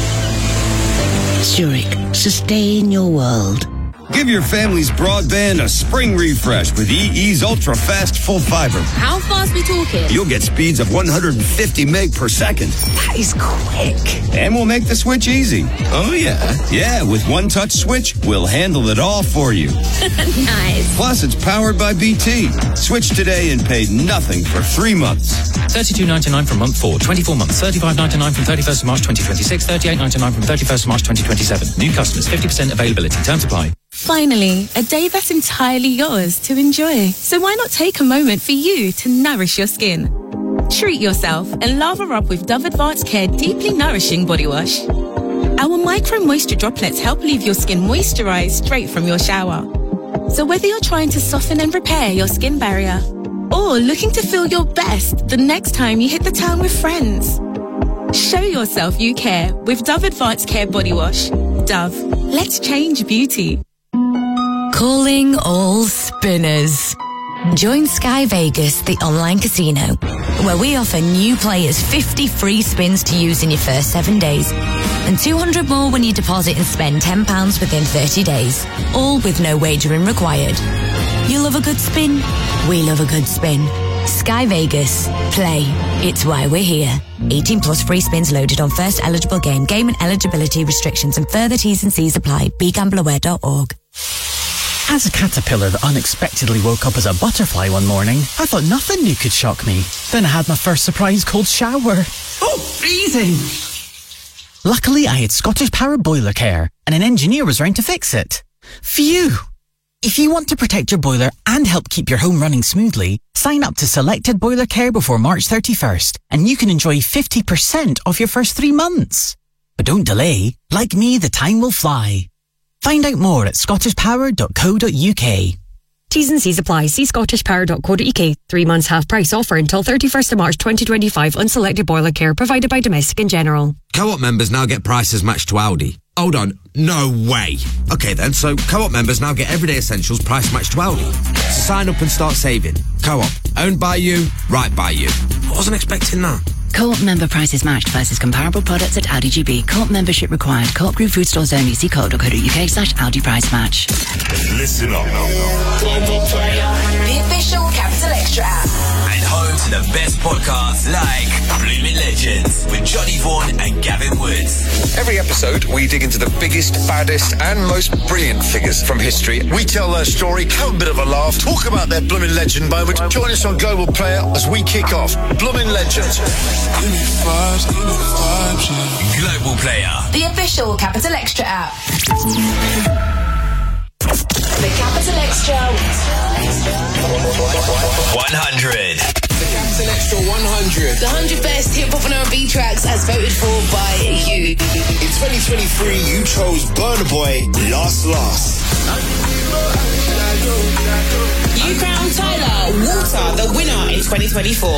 Zurich, sustain your world. Give your family's broadband a spring refresh with EE's Ultra Fast Full Fiber. How fast we talking? You'll get speeds of 150 meg per second. That is quick. And we'll make the switch easy. Oh, yeah. Yeah, with one touch switch, we'll handle it all for you. Nice. Plus, it's powered by BT. Switch today and pay nothing for 3 months. $32.99 from month 4, 24 months, $35.99 from 31st of March 2026, $38.99 from 31st of March 2027. New customers, 50% availability. Terms apply. Finally, a day that's entirely yours to enjoy. So why not take a moment for you to nourish your skin? Treat yourself and lather up with Dove Advanced Care Deeply Nourishing Body Wash. Our micro moisture droplets help leave your skin moisturized straight from your shower. So whether you're trying to soften and repair your skin barrier or looking to feel your best the next time you hit the town with friends, show yourself you care with Dove Advanced Care Body Wash. Dove, let's change beauty. Calling all spinners. Join Sky Vegas, the online casino, where we offer new players 50 free spins to use in your first 7 days and 200 more when you deposit and spend £10 within 30 days, all with no wagering required. You love a good spin? We love a good spin. Sky Vegas. Play. It's why we're here. 18 plus free spins loaded on first eligible game. Game and eligibility restrictions and further T's and C's apply. BeGambleAware.org. As a caterpillar that unexpectedly woke up as a butterfly one morning, I thought nothing new could shock me. Then I had my first surprise cold shower. Oh, freezing! Luckily, I had Scottish Power Boiler Care, and an engineer was around to fix it. Phew! If you want to protect your boiler and help keep your home running smoothly, sign up to Selected Boiler Care before March 31st, and you can enjoy 50% off your first 3 months. But don't delay. Like me, the time will fly. Find out more at scottishpower.co.uk. T's and C's apply. See scottishpower.co.uk. 3 months half price offer until 31st of March 2025 on selected boiler care provided by Domestic and General. Co-op members now get prices matched to Audi. Hold on, no way. Okay then, so Co-op members now get everyday essentials price matched to Audi. So sign up and start saving. Co-op, owned by you, right by you. Wasn't expecting that. Co-op member prices matched versus comparable products at Audi GB. Co-op membership required. Co-op Group food stores only. See co.uk/Audi price match. Listen up. The official Capital Extra app. And home to the best podcasts like Blooming Legends with Johnny Vaughan and Gavin Woods. Every episode, we dig into the biggest, baddest, and most brilliant figures from history. We tell their story, have a bit of a laugh, talk about their Blooming Legend moment. Join us on Global Player as we kick off Blooming Legends. Global Player. The official Capital Extra app. The Capital Extra 100. The Capital Extra 100. The 100 best hip-hop and R&B tracks as voted for by you. In 2023, you chose Burna Boy, Last. You crowned Tyler Water the winner in 2024.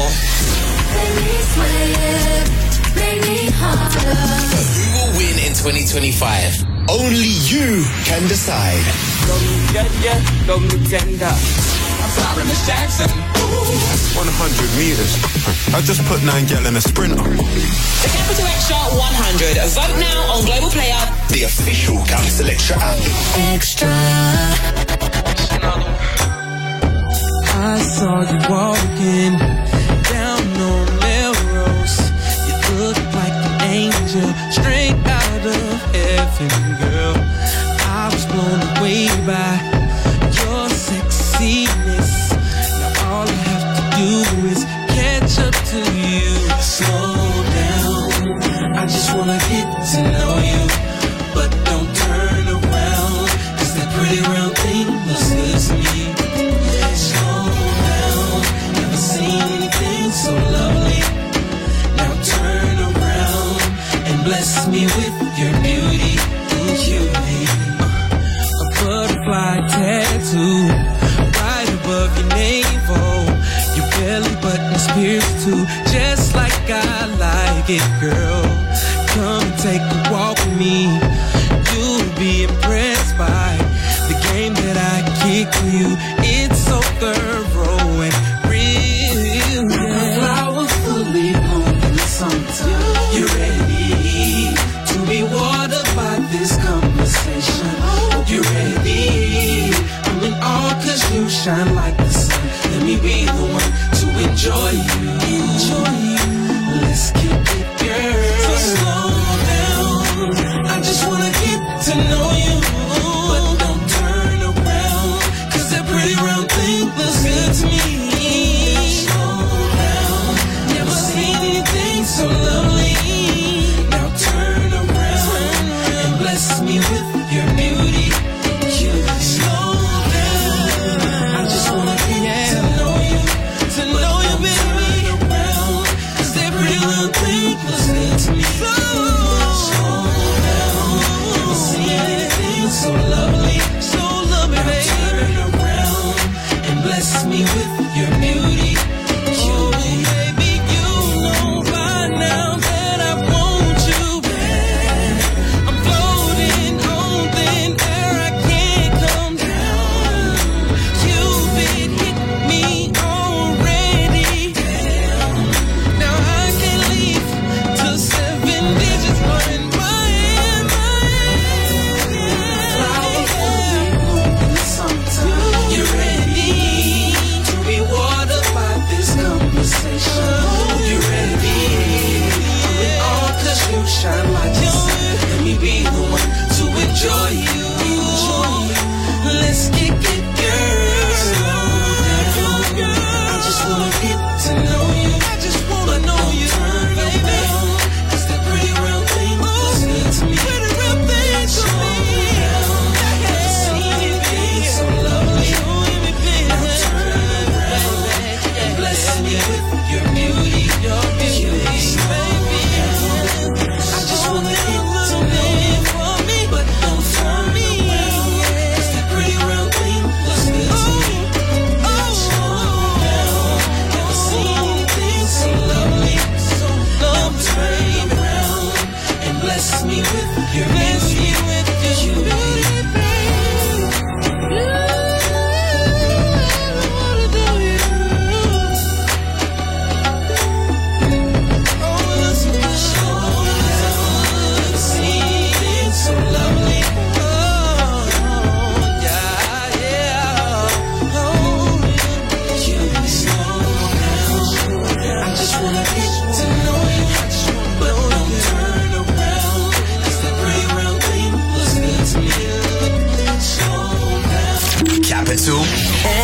Who will win in 2025? Only you can decide. Go Nintendo. I'm sorry, Miss Jackson. 100 meters. I just put 9 gal in a sprinter. The Capital Extra 100. Vote now on Global Player. The official Capital Extra app. Extra. I saw you walking down on Melrose. You look like an angel straight out of heaven, girl. I was blown away by your sexiness. Now all I have to do is catch up to you. Slow down, I just wanna get to know you. But don't turn around, 'cause that pretty round thing looks good to me. Slow down, never seen anything so lovely. Now turn around and bless me with your beauty, cutie. A butterfly tattoo right above your navel. Your belly button spears too, just like I like it, girl. Come and take a walk with me. You'll be impressed by the game that I kick for you. It's so thorough and real. The flowers fully bloom in the summertime. You ready to be watered by this conversation? You ready? I'm in awe 'cause you shine like the sun. Let me be the one to enjoy you. Let's kick it, girl. So slow down. I just wanna get to know you. But don't turn around, 'cause that pretty round thing looks good to me. Slow down. Never seen anything so lovely. Now turn around and bless me with your beauty. Slow down. I just wanna get to know you, baby. Turn around, 'cause that pretty round thing looks good to me. Slow down. Never seen anything so lovely, baby. Turn around and bless me with your beauty. Baby, you know by now that I want you back. I'm floating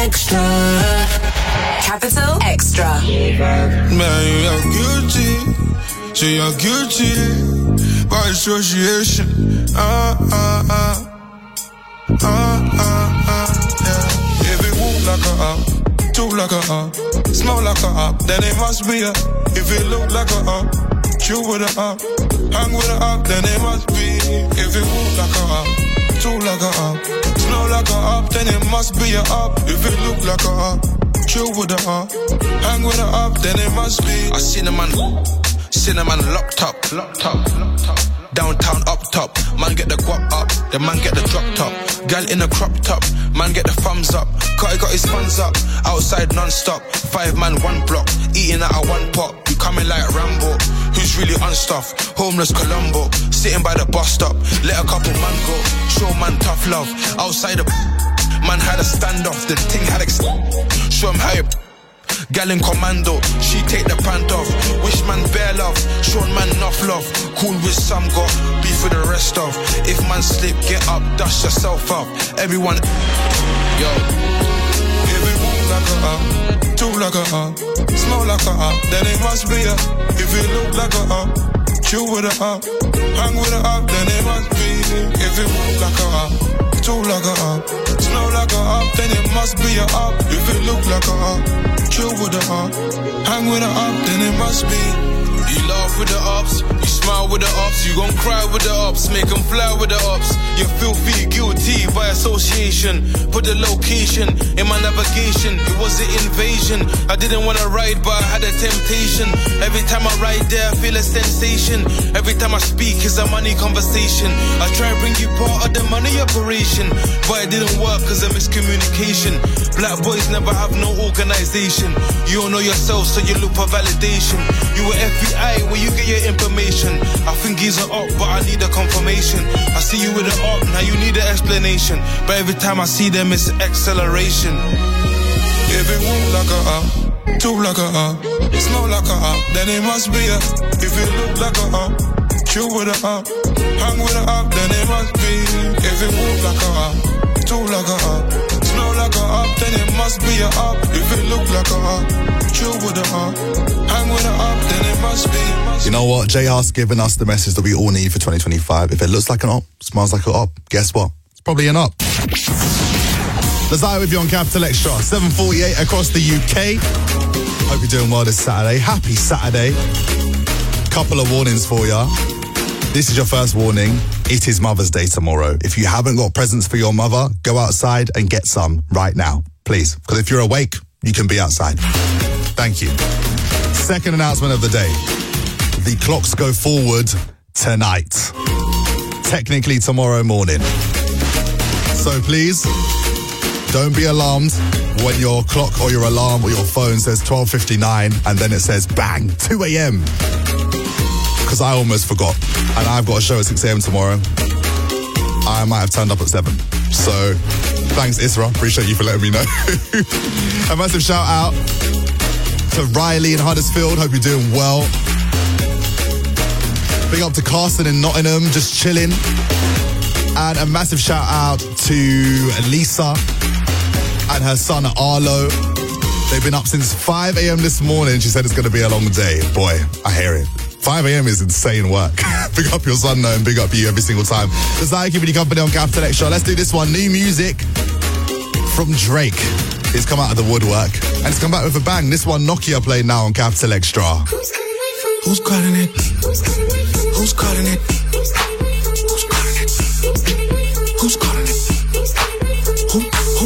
extra. Capital Extra. Man, you're guilty. So you're guilty by association. Yeah. If it walk like a up, talk like a up, smell like a up, then it must be a. If it look like a up, chill with a up, hang with a up, then it must be. If it walk like a up, talk like a up, smell like a up, then it must be a up. If it look like a up, chill with a up, hang with a up, then it must be. I seen a man locked up. Downtown up top, man get the guap up, the man get the drop top. Gal in a crop top, man get the thumbs up. Cutty got his funds up, outside non-stop. 5 man, 1 block, eating out of 1 pot. You coming like Rambo, who's really unstuffed? Homeless Colombo, sitting by the bus stop. Let a couple man go, show man tough love. Outside the man had a standoff, the thing had show him how you. Gal in commando, she take the pant off. Wish man bare love, shown man enough love. Cool with some, got beef with the rest of. If man slip, get up, dust yourself up. Everyone, yo. If it walk like a up, talk like a up, smell like a up, then it must be a. If it look like a up, chill with a up, hang with a up, then it must be. If it walk like a up, talk like a up, smell like a up, then it must be a up. If it look like a up, chill with the up, hang with the up, then it must be. You laugh with the ups, you smile with the ups, you gon' cry with the ups, make them fly with the ups. You're filthy, guilty by association. Put the location in my navigation. It was an invasion. I didn't wanna ride, but I had a temptation. Every time I ride there, I feel a sensation. Every time I speak, it's a money conversation. I try to bring you part of the money operation, but it didn't work cause of miscommunication. Black boys never have no organization. You don't know yourself, so you look for validation. You were FBI, where you get your information. I think he's an op, but I need a confirmation. I see you with an op, now you need an explanation. But every time I see them, it's acceleration. If it walk like a up, talk like a up, smell like a up, then it must be a. If it look like a up, chill with a up, hang with a up, then it must be. If it walk like a up, talk like a up, smell like a up, then it must be a up. If it look like a up, chill with a up, hang with a up, then it must be. You know what? JR's given us the message that we all need for 2025. If it looks like an op, smells like an op, guess what? It's probably an op. Lazai with you on Capital Extra. 7:48 across the UK. Hope you're doing well this Saturday. Happy Saturday. Couple of warnings for ya. This is your first warning. It is Mother's Day tomorrow. If you haven't got presents for your mother, go outside and get some right now, please. Because if you're awake, you can be outside. Thank you. Second announcement of the day. The clocks go forward tonight. Technically tomorrow morning. So please, don't be alarmed when your clock or your alarm or your phone says 12:59 and then it says bang, 2 a.m. Because I almost forgot. And I've got a show at 6 a.m. tomorrow. I might have turned up at 7. So thanks, Isra. Appreciate you for letting me know. A massive shout out to Riley in Huddersfield. Hope you're doing well. Big up to Carson in Nottingham, just chilling. And a massive shout out to Lisa and her son Arlo. They've been up since 5 a.m. this morning. She said it's going to be a long day. Boy, I hear it. 5 a.m. is insane work. Big up your son, though, and big up you every single time. It's like keeping you company on Capital Extra. Let's do this one. New music from Drake. It's come out of the woodwork, and it's come back with a bang. This one, Nokia, played now on Capital Extra. Who's calling it? Who's calling it? Who's calling it? Who's calling it? Who's calling it? Who?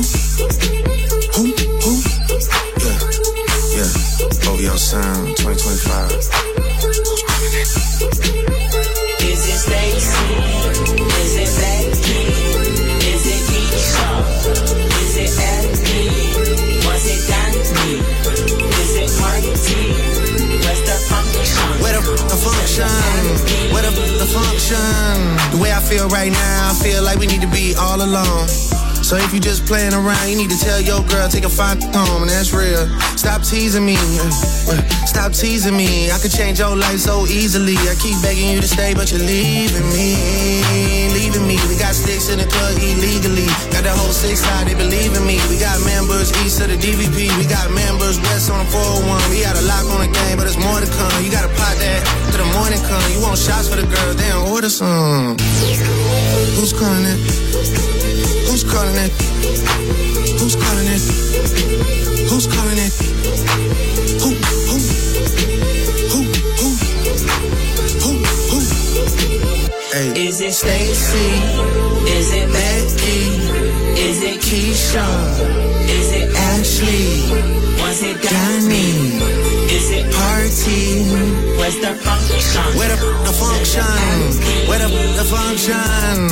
Yeah. OVO Sound 2025. Who's calling it? Is it Stacy? Is it Becky? Is it Keisha? Is it Abby? Was it Danny? Is it Marty? What's the function? Where the function? Where the function? The way I feel right now, I feel like we need to be all alone. So if you just playing around, you need to tell your girl, take a fine home, and that's real. Stop teasing me. Stop teasing me. I could change your life so easily. I keep begging you to stay, but you're leaving me. Leaving me. We got sticks in the club illegally. Got the whole 6 side, they believe in me. We got members east of the DVP. We got members west on the 401. We got a lock on the game, but there's more to come. You gotta pot that to the morning come. You want shots for the girls, they don't order some. Who's calling it? Who's calling it? Who's calling it? Who's calling it? Who? Hey. Is it Stacy? Is it Becky? Is it Keisha? Is it Ashley? Was it Danny? Is it Party? Where's the function? Where the function? Where the function?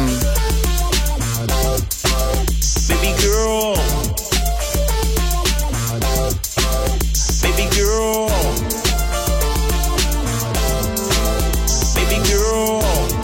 Baby girl. Baby girl. Baby girl.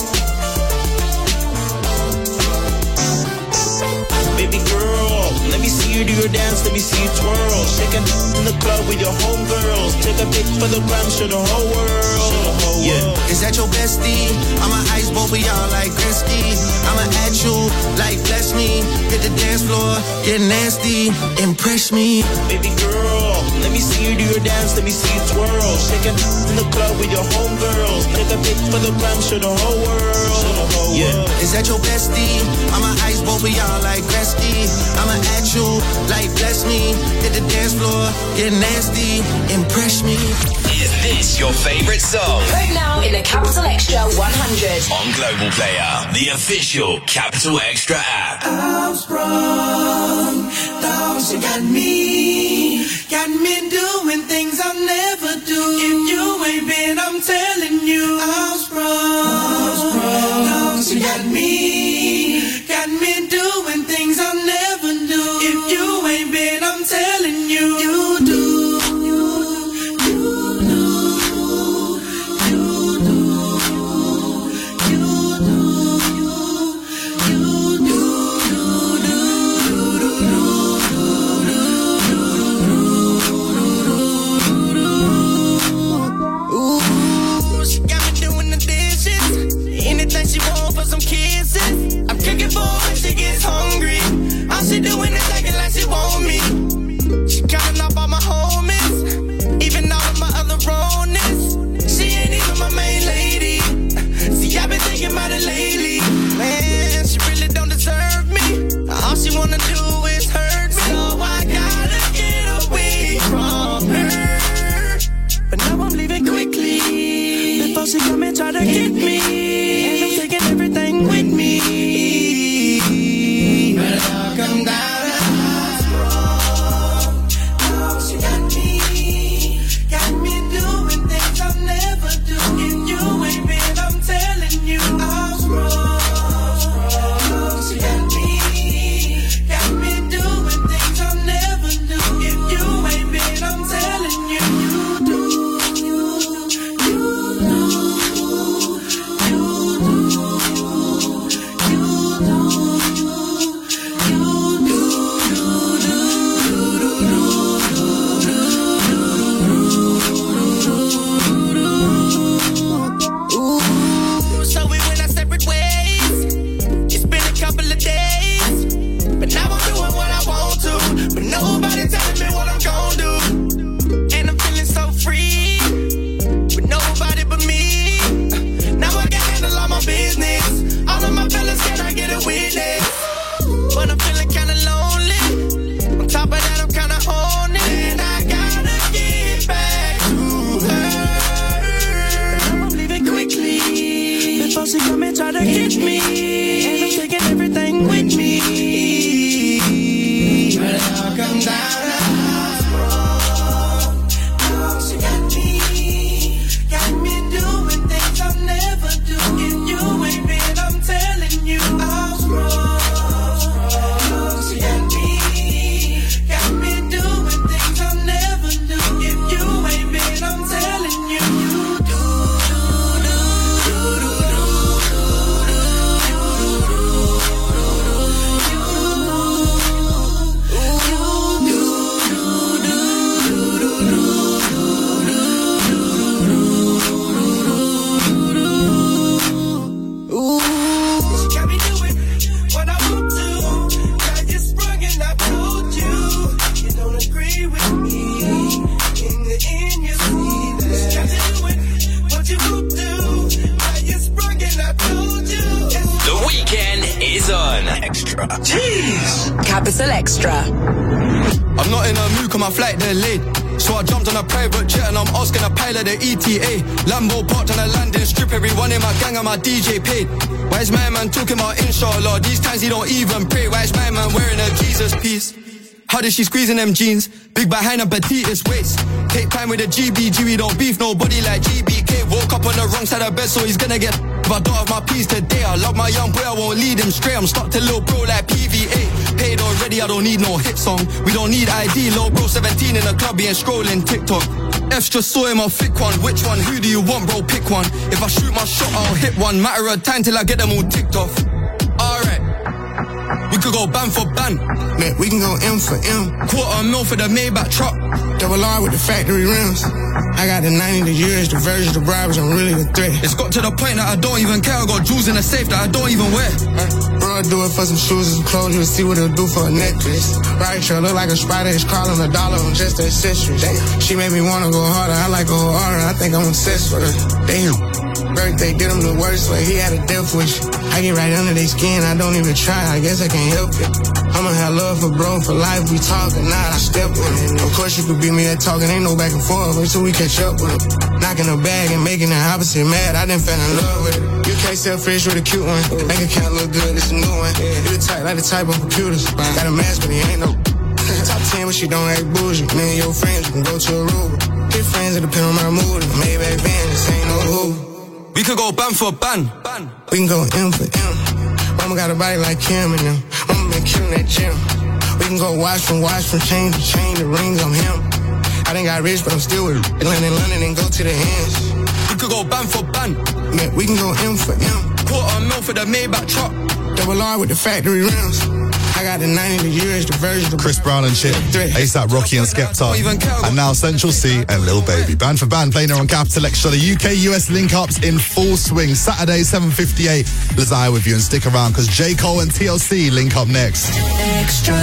Baby girl, let me see you do your dance, let me see you twirl. Shaking in the club with your homegirls. Take a pic for the gram, show the whole world. Yeah. Is that your bestie? I'ma ice both of y'all like Gretzky. I'ma at you like bless me. Hit the dance floor, get nasty, impress me. Baby girl, let me see you do your dance, let me see you twirl. Shaking in the club with your homegirls. Take a pic for the gram, show the whole world. Yeah. Is that your bestie? I'ma ice both of y'all like Gretzky. I'ma at you like bless me. Hit the dance floor, get nasty, impress me. Is this your favorite song? Vote now in the Capital Extra 100 on Global Player, the official Capital Extra app. I'm sprung, dog, she got me doing things I'll never do. If you ain't been, I'm telling you, I'm sprung, dog, she got me doing things I'll never do. If you ain't been, I'm telling you, you do. She got me Extra. Jeez. Capital Extra. I'm not in a mood 'cause my flight delayed. So I jumped on a private jet and I'm asking a pilot the ETA. Lambo parked on a landing strip, everyone in my gang and my DJ paid. Why is my man talking about inshallah? These times he don't even pray. Why is my man wearing a Jesus piece? How did she squeeze in them jeans? Big behind and petite waist. Take time with the GBG, we don't beef nobody like GBK. Woke up on the wrong side of bed, so he's gonna get if I don't have my peace today. I love my young boy, I won't lead him straight. I'm stuck to little bro like PVA. Paid already, I don't need no hit song. We don't need ID, little bro 17 in the club, he ain't scrolling TikTok. F's just saw him, I'll thick one. Which one? Who do you want, bro? Pick one. If I shoot my shot, I'll hit one. Matter of time till I get them all ticked off. Alright. We could go ban for ban. Man, we can go M for M. $250,000 for the Maybach truck. Double R with the factory rims. I got the 90, the years, the versions, the bribes, I'm really the threat. It's got to the point that I don't even care. I got jewels in the safe that I don't even wear. Bro, I do it for some shoes and some clothes. You'll see what it'll do for a necklace. Right, sure, look like a spider. It's crawling $1 on just the accessories. Damn. She made me wanna go harder. I like go harder. I think I'm obsessed with her. Damn. Birthday did him the worst way. He had a death wish. I get right under their skin. I don't even try. I guess I can't help it. I'ma have love for bro for life. We talking, nah, I step with it. Of course you could beat me at talking. Ain't no back and forth until we catch up with it. Knocking the bag and making the opposite mad. I done fell in love with it. You can't sell fish with a cute one. Bank account look good. It's a new one. You the type like the type of computers. Got a mask, but he ain't no. Top 10, but she don't act bougie. Me and your friends, you can go to Aruba. Get friends, it depend on my mood. Maybach van, this ain't no who. We could go ban for ban. We can go M for M. Mama got a body like Kim and them. Mama been killing that gym. We can go watch from chain to chain, the rings on him. I done got rich, but I'm still with London and go to the ends. We could go ban for ban. Man, we can go M for M. $250,000 for the Maybach truck. Double R with the factory rims. I got the 90, the years, the version. Chris Brown and Chip, ASAP Rocky and Skepta, and now Central C and Lil Baby. Band for band playing here on Capital Extra. The UK-US link-ups in full swing. Saturday, 7:58. Lazai with you, and stick around because J. Cole and TLC link up next. Extra.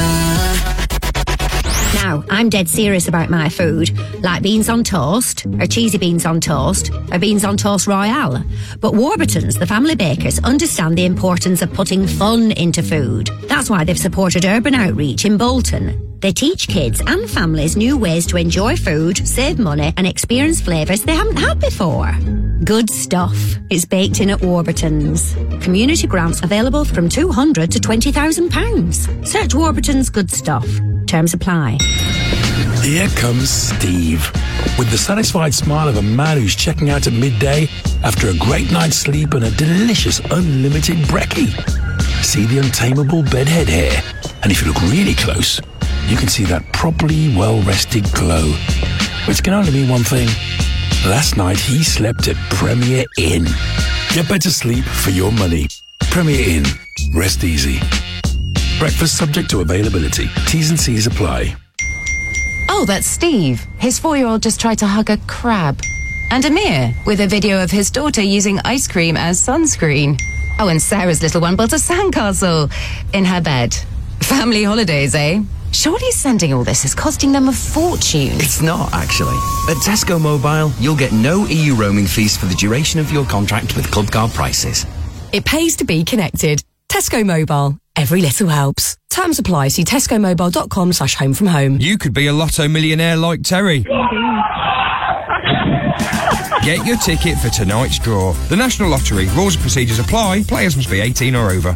Now, I'm dead serious about my food, like beans on toast, or cheesy beans on toast, or beans on toast royale. But Warburton's, the family bakers, understand the importance of putting fun into food. That's why they've supported Urban Outreach in Bolton. They teach kids and families new ways to enjoy food, save money, and experience flavours they haven't had before. Good stuff is baked in at Warburton's. Community grants available from £200 to £20,000. Search Warburton's Good Stuff. Terms apply. Here comes Steve, with the satisfied smile of a man who's checking out at midday after a great night's sleep and a delicious unlimited brekkie. See the untamable bedhead hair, and if you look really close, you can see that properly well-rested glow, which can only mean one thing. Last night he slept at Premier Inn. Get better sleep for your money. Premier Inn. Rest easy. Breakfast subject to availability. T's and C's apply. Oh, that's Steve. His 4-year-old just tried to hug a crab. And Amir, with a video of his daughter using ice cream as sunscreen. Oh, and Sarah's little one built a sandcastle in her bed. Family holidays, eh? Surely sending all this is costing them a fortune. It's not, actually. At Tesco Mobile, you'll get no EU roaming fees for the duration of your contract with Club Card Prices. It pays to be connected. Tesco Mobile. Every little helps. Terms apply. See tescomobile.com/home from home. You could be a lotto millionaire like Terry. Get your ticket for tonight's draw. The National Lottery. Rules and procedures apply. Players must be 18 or over.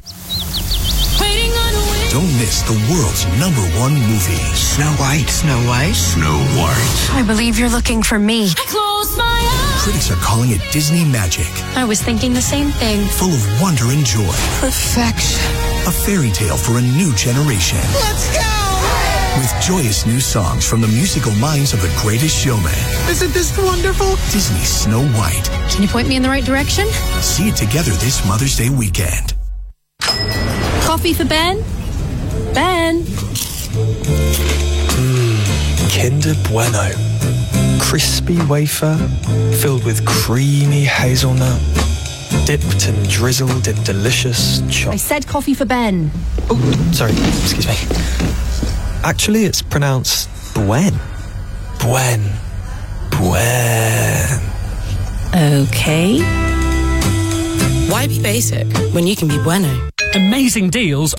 Don't miss the world's #1 movie. Snow White. Snow White. Snow White. I believe you're looking for me. I close my eyes. Critics are calling it Disney magic. I was thinking the same thing. Full of wonder and joy. Perfection. A fairy tale for a new generation. Let's go! With joyous new songs from the musical minds of The Greatest Showman. Isn't this wonderful? Disney's Snow White. Can you point me in the right direction? See it together this Mother's Day weekend. Coffee for Ben? Ben? Kinder Bueno. Crispy wafer filled with creamy hazelnut, dipped and drizzled in delicious I chocolate. said coffee for Ben. Oh, sorry, excuse me. Actually, it's pronounced Buen. Buen. Buen. Okay. Why be basic when you can be bueno? Amazing deals